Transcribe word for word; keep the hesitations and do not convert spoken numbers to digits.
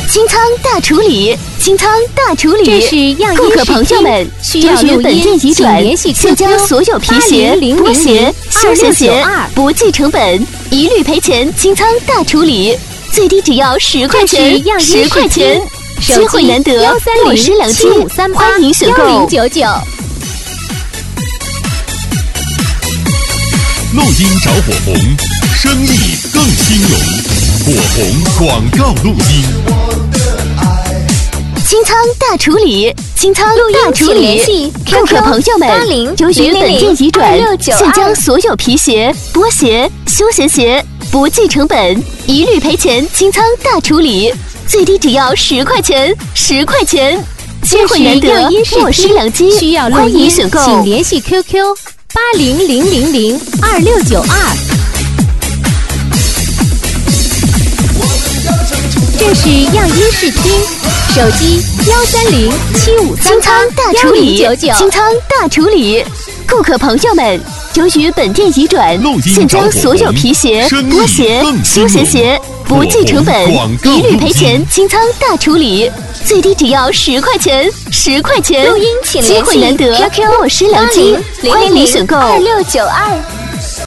清仓大处理，清仓大处理。 这是样顾客朋友们， 需要由于本店移转，现将所有皮鞋、拖鞋、休闲鞋不计成本，一律赔钱，清仓大处理，最低只要十块钱，十块钱，机会难得，过时良机，欢迎选购。 幺零九九。 录音找火红，生意更兴隆。火红广告录音。 清仓大处理，清仓大处理。顾客朋友们，由于本店移转，现将所有皮鞋、拖鞋、休闲鞋不计成本，一律赔钱，清仓大处理，最低只要十块钱，十块钱，机会难得，过时良机， 需要录欢迎音， 选购。 请联系 Q Q 八零零零零二六九二。这是样音视听，手机幺三零七五三清仓大处理， 九九。 清仓大处理。顾客朋友们，由于本店移转，现将所有皮鞋、拖鞋、休闲鞋不计成本，一律赔钱，清仓大处理，最低只要十块钱，十块钱。 录音请联系机会难得， Q Q 过时良机，欢迎选购。 二六九二。